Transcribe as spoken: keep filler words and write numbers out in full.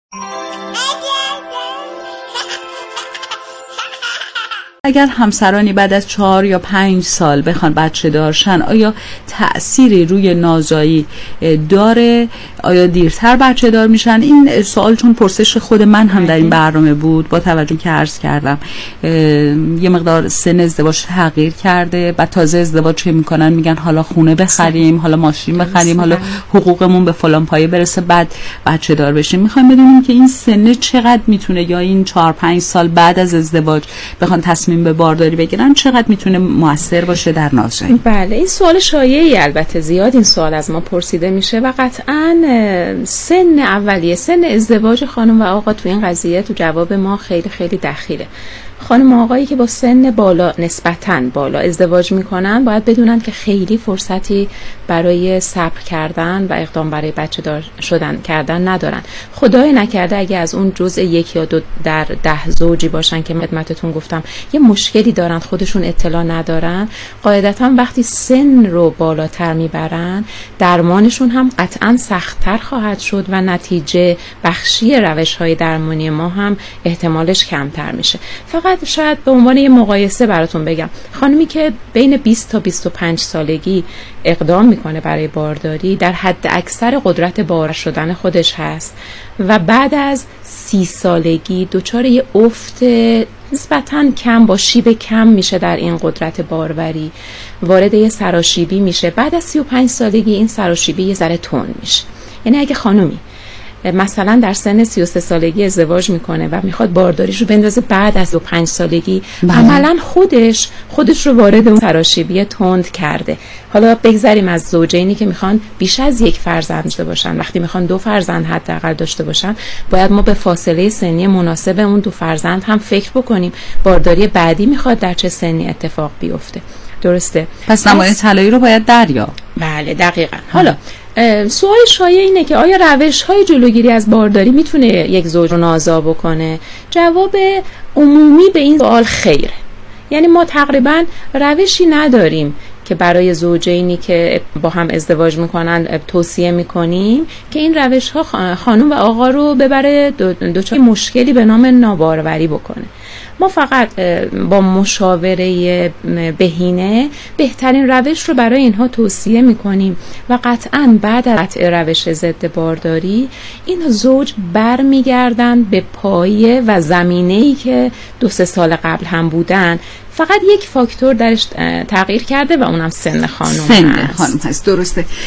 اگر همسرانی بعد از چهار یا پنج سال بخوان بچه دارشن، آیا تأثیری روی نازایی داره؟ آیا دیرتر بچه دار میشن؟ این سوال چون پرسش خود من هم در این برنامه بود، با توجه که عرض کردم یه مقدار سن ازدواج تغییر کرده، بعد تازه ازدواج چه میکنن؟ میگن حالا خونه بخریم، حالا ماشین بخریم، حالا حقوقمون به فلان پایه برسه بعد بچه دار بشیم. میخوایم بدونیم که این سن چقدر میتونه، یا این چهار پنج سال بعد از ازدواج بخوان تصمیم به بارداری بگیرن، چقدر میتونه موثر باشه در نازایی؟ بله، این سوال شایعی، البته زیاد این سوال از ما پرسیده میشه و قطعاً سن اولیه، سن ازدواج خانم و آقا تو این قضیه تو جواب ما خیلی خیلی دخیله. خانم و آقایی که با سن بالا، نسبتاً بالا ازدواج میکنن باید بدونن که خیلی فرصتی برای صبر کردن و اقدام برای بچه دار شدن کردن ندارن. خدای نکرده اگه از اون جزء یک یا دو در ده زوجی باشن که خدمتتون گفتم یه مشکلی دارن، خودشون اطلاع ندارن، قاعدتاً وقتی سن رو بالاتر میبرن درمانشون هم قطعاً سخت‌تر خواهد شد و نتیجه بخشی روش‌های درمانی ما هم احتمالش کمتر میشه. فقط شاید به عنوان یه مقایسه براتون بگم، خانمی که بین بیست تا بیست و پنج سالگی اقدام میکنه برای بارداری در حد اکثر قدرت بار شدن خودش هست و بعد از سی سالگی دچار یه افت نسبتاً کم با شیب کم میشه در این قدرت باروری، وارد یه سراشیبی میشه. بعد از سی و پنج سالگی این سراشیبی یه ذره تند میشه. یعنی اگه خانومی مثلا در سن سی و سه سالگی ازدواج میکنه و میخواد بارداریش رو بندازه بعد از سی و پنج سالگی، عملا خودش خودش رو وارد اون سراشیبی تند کرده. حالا بگذاریم از زوجینی که میخوان بیش از یک فرزند داشته باشن، وقتی میخوان دو فرزند حداقل داشته باشن باید ما به فاصله سنی مناسب اون دو فرزند هم فکر بکنیم بارداری بعدی میخواد در چه سنی اتفاق بیفته. درسته؟ پس نمای طلایی رو باید دریافت. بله دقیقاً. حالا سوال شایع اینه که آیا روش‌های جلوگیری از بارداری میتونه یک زوج رو نازا بکنه؟ جواب عمومی به این سوال خیره. یعنی ما تقریباً روشی نداریم که برای زوجینی که با هم ازدواج میکنن توصیه میکنیم که این روش ها خانم و آقا رو ببره دچار مشکلی به نام ناباروری بکنه. ما فقط با مشاوره بهینه بهترین روش رو برای اینها توصیه میکنیم و قطعاً بعد از قطع روش ضد بارداری این زوج برمیگردن به پایه و زمینه‌ای که دو سه سال قبل هم بودن. فقط یک فاکتور درش تغییر کرده و اونم سن خانم سن هست. خانم هست. درسته.